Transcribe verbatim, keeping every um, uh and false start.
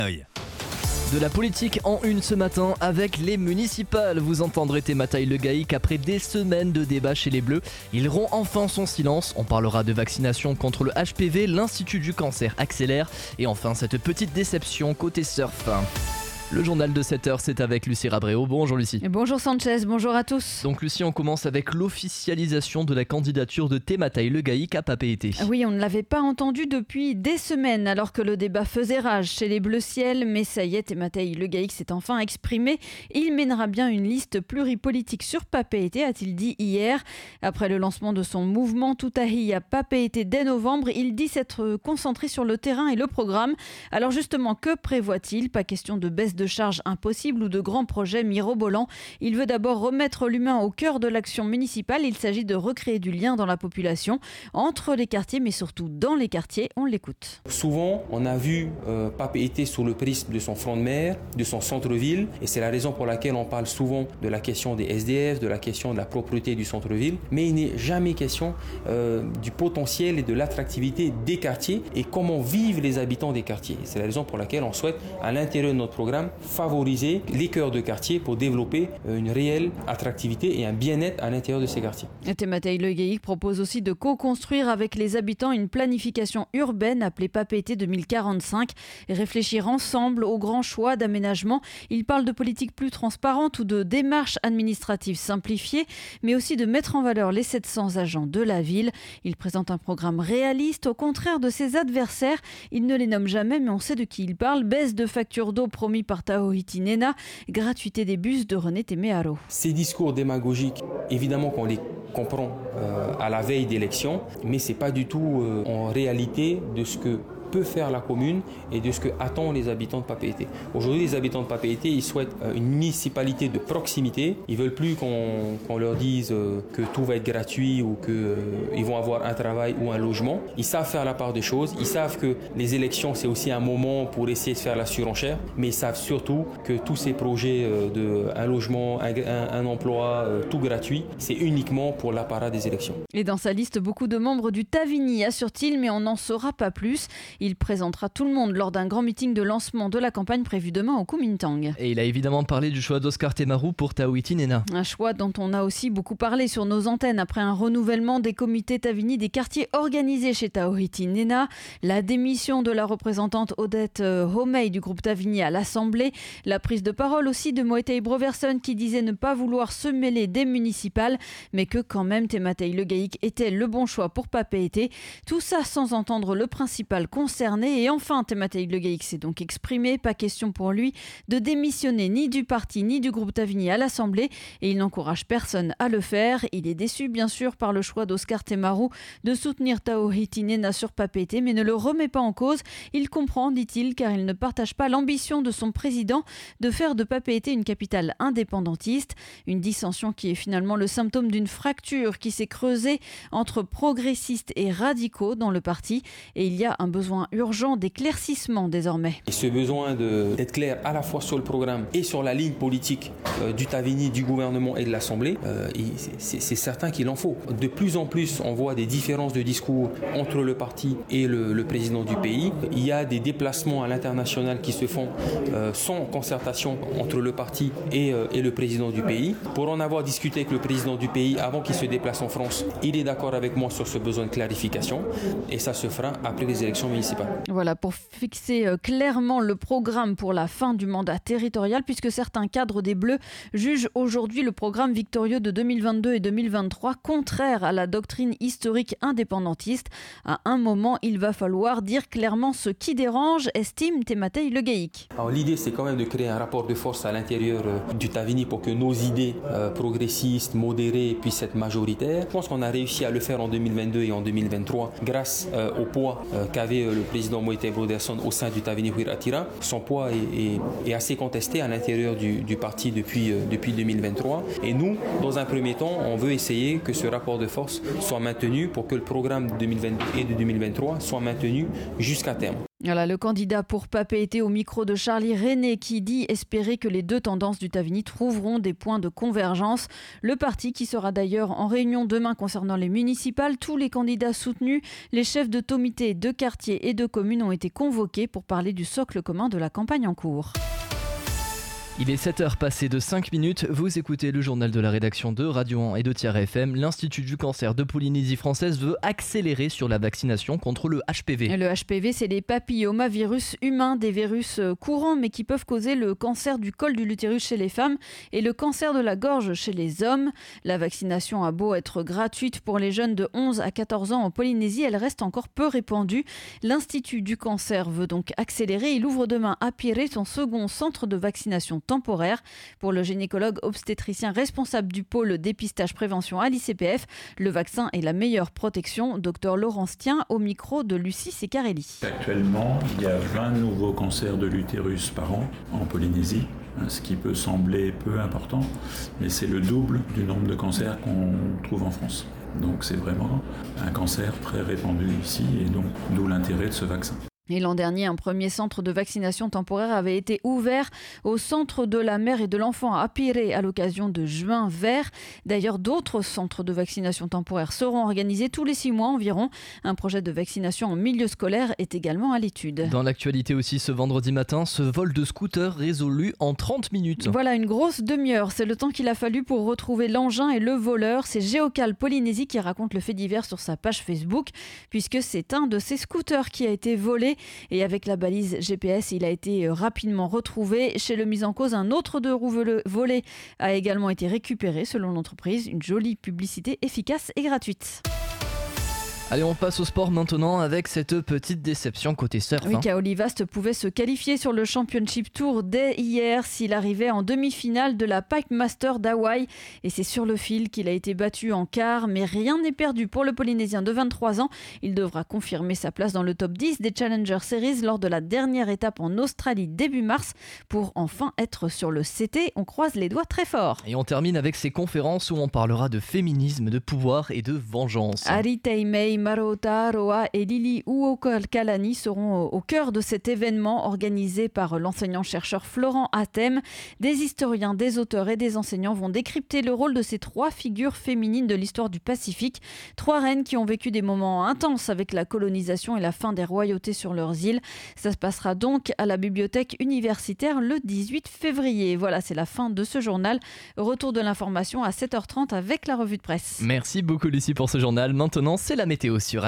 De la politique en une ce matin avec les municipales. Vous entendrez Temataï Le Gaïc après des semaines de débats chez les Bleus. Il rompt enfin son silence. On parlera de vaccination contre le H P V, l'Institut du cancer accélère. Et enfin cette petite déception côté surf. Le journal de sept heures, c'est avec Lucie Rabréau. Bonjour Lucie. Et bonjour Sanchez, bonjour à tous. Donc Lucie, on commence avec l'officialisation de la candidature de Temataï Le Gaïc à Papeete. Oui, on ne l'avait pas entendu depuis des semaines alors que le débat faisait rage chez les Bleus Ciel. Mais ça y est, Temataï Le Gaïc s'est enfin exprimé. Il mènera bien une liste pluripolitique sur Papeete, a-t-il dit hier. Après le lancement de son mouvement Toutahi à Papeete dès novembre, il dit s'être concentré sur le terrain et le programme. Alors justement, que prévoit-il ? Pas question de baisse de de charges impossibles ou de grands projets mirobolants. Il veut d'abord remettre l'humain au cœur de l'action municipale. Il s'agit de recréer du lien dans la population, entre les quartiers, mais surtout dans les quartiers. On l'écoute. Souvent, on a vu euh, Papeete sous le prisme de son front de mer, de son centre-ville, et c'est la raison pour laquelle on parle souvent de la question des S D F, de la question de la propreté du centre-ville, mais il n'est jamais question euh, du potentiel et de l'attractivité des quartiers et comment vivent les habitants des quartiers. C'est la raison pour laquelle on souhaite, à l'intérieur de notre programme, favoriser les cœurs de quartier pour développer une réelle attractivité et un bien-être à l'intérieur de ces quartiers. Temataï Le Gaïc propose aussi de co-construire avec les habitants une planification urbaine appelée Papeete deux mille quarante-cinq et réfléchir ensemble aux grands choix d'aménagement. Il parle de politique plus transparente ou de démarches administratives simplifiées, mais aussi de mettre en valeur les sept cents agents de la ville. Il présente un programme réaliste, au contraire de ses adversaires. Il ne les nomme jamais, mais on sait de qui il parle. Baisse de facture d'eau promis par Taohiti Nena, gratuité des bus de René Temearo. Ces discours démagogiques, évidemment qu'on les comprend euh, à la veille d'élections, mais ce n'est pas du tout euh, en réalité de ce que peut faire la commune et de ce que attendent les habitants de Papeete. Aujourd'hui, les habitants de Papeete, ils souhaitent une municipalité de proximité. Ils veulent plus qu'on qu'on leur dise que tout va être gratuit ou qu'ils euh, vont avoir un travail ou un logement. Ils savent faire la part des choses. Ils savent que les élections, c'est aussi un moment pour essayer de faire la surenchère. Mais ils savent surtout que tous ces projets euh, de un logement, un, un, un emploi, euh, tout gratuit, c'est uniquement pour l'apparat des élections. Et dans sa liste, beaucoup de membres du Tavini, assure-t-il, mais on n'en saura pas plus. Il présentera tout le monde lors d'un grand meeting de lancement de la campagne prévu demain au Koumintang. Et il a évidemment parlé du choix d'Oscar Temearo pour Taohiti Nena. Un choix dont on a aussi beaucoup parlé sur nos antennes après un renouvellement des comités Tavini des quartiers organisés chez Taohiti Nena, la démission de la représentante Odette Homey du groupe Tavini à l'Assemblée, la prise de parole aussi de Moetei Broverson qui disait ne pas vouloir se mêler des municipales, mais que quand même Temataï Le Gaïc était le bon choix pour Papeete. Tout ça sans entendre le principal concerné. Et enfin, Temataï Le Gaïc s'est donc exprimé. Pas question pour lui de démissionner ni du parti ni du groupe Tavini à l'Assemblée et il n'encourage personne à le faire. Il est déçu bien sûr par le choix d'Oscar Temearo de soutenir Taohiti Nena sur Papeete mais ne le remet pas en cause. Il comprend, dit-il, car il ne partage pas l'ambition de son président de faire de Papeete une capitale indépendantiste. Une dissension qui est finalement le symptôme d'une fracture qui s'est creusée entre progressistes et radicaux dans le parti et il y a un besoin urgent d'éclaircissement désormais. Et ce besoin de, d'être clair à la fois sur le programme et sur la ligne politique euh, du Tavini, du gouvernement et de l'Assemblée, euh, c'est, c'est certain qu'il en faut. De plus en plus, on voit des différences de discours entre le parti et le, le président du pays. Il y a des déplacements à l'international qui se font euh, sans concertation entre le parti et, euh, et le président du pays. Pour en avoir discuté avec le président du pays avant qu'il se déplace en France, il est d'accord avec moi sur ce besoin de clarification et ça se fera après les élections municipales. Voilà, pour fixer clairement le programme pour la fin du mandat territorial, puisque certains cadres des Bleus jugent aujourd'hui le programme victorieux de deux mille vingt-deux et deux mille vingt-trois contraire à la doctrine historique indépendantiste. À un moment, il va falloir dire clairement ce qui dérange, estime Temataï Le Gaïc. Alors, l'idée, c'est quand même de créer un rapport de force à l'intérieur euh, du Tavini pour que nos idées euh, progressistes, modérées, puissent être majoritaires. Je pense qu'on a réussi à le faire en deux mille vingt-deux et en deux mille vingt-trois grâce euh, au poids euh, qu'avait euh, le président Moetei Broderson au sein du Tavini Huiratira. Son poids est, est, est assez contesté à l'intérieur du, du parti depuis, euh, depuis deux mille vingt-trois. Et nous, dans un premier temps, on veut essayer que ce rapport de force soit maintenu pour que le programme de deux mille vingt-deux et de deux mille vingt-trois soit maintenu jusqu'à terme. Voilà, le candidat pour Papeete au micro de Charlie René qui dit espérer que les deux tendances du Tavini trouveront des points de convergence. Le parti qui sera d'ailleurs en réunion demain concernant les municipales. Tous les candidats soutenus, les chefs de comités, de quartiers et de communes ont été convoqués pour parler du socle commun de la campagne en cours. Il est sept heures passées de cinq minutes, vous écoutez le journal de la rédaction de Radio un et de Tiare F M. L'Institut du cancer de Polynésie française veut accélérer sur la vaccination contre le H P V. Le H P V, c'est les papillomavirus humains, des virus courants mais qui peuvent causer le cancer du col de l'utérus chez les femmes et le cancer de la gorge chez les hommes. La vaccination a beau être gratuite pour les jeunes de onze à quatorze ans en Polynésie, elle reste encore peu répandue. L'Institut du cancer veut donc accélérer. Il ouvre demain à Piré son second centre de vaccination temporaire. Pour le gynécologue obstétricien responsable du pôle dépistage prévention à l'I C P F, le vaccin est la meilleure protection. Docteur Laurence Tien au micro de Lucie Secarelli. Actuellement, il y a vingt nouveaux cancers de l'utérus par an en Polynésie, ce qui peut sembler peu important, mais c'est le double du nombre de cancers qu'on trouve en France. Donc c'est vraiment un cancer très répandu ici et donc d'où l'intérêt de ce vaccin. Et l'an dernier, un premier centre de vaccination temporaire avait été ouvert au centre de la mère et de l'enfant à Piré à l'occasion de Juin Vert. D'ailleurs, d'autres centres de vaccination temporaire seront organisés tous les six mois environ. Un projet de vaccination en milieu scolaire est également à l'étude. Dans l'actualité aussi, ce vendredi matin, ce vol de scooter résolu en trente minutes. Voilà, une grosse demi-heure. C'est le temps qu'il a fallu pour retrouver l'engin et le voleur. C'est Géocal Polynésie qui raconte le fait divers sur sa page Facebook, puisque c'est un de ses scooters qui a été volé. Et avec la balise G P S, il a été rapidement retrouvé. Chez le mis en cause, un autre deux roues volé a également été récupéré selon l'entreprise. Une jolie publicité efficace et gratuite. Allez, on passe au sport maintenant avec cette petite déception côté surf. Oui, hein. Kaoli Vast pouvait se qualifier sur le Championship Tour dès hier s'il arrivait en demi-finale de la Pike Master d'Hawaï. Et c'est sur le fil qu'il a été battu en quart. Mais rien n'est perdu pour le Polynésien de vingt-trois ans. Il devra confirmer sa place dans le top dix des Challenger Series lors de la dernière étape en Australie début mars pour enfin être sur le C T. On croise les doigts très fort. Et on termine avec ces conférences où on parlera de féminisme, de pouvoir et de vengeance. Ari Teimei, Marota Roa et Lili Uokalani seront au cœur de cet événement organisé par l'enseignant-chercheur Florent Hatem. Des historiens, des auteurs et des enseignants vont décrypter le rôle de ces trois figures féminines de l'histoire du Pacifique. Trois reines qui ont vécu des moments intenses avec la colonisation et la fin des royautés sur leurs îles. Ça se passera donc à la bibliothèque universitaire le dix-huit février. Voilà, c'est la fin de ce journal. Retour de l'information à sept heures trente avec la revue de presse. Merci beaucoup Lucie pour ce journal. Maintenant, c'est la météo sur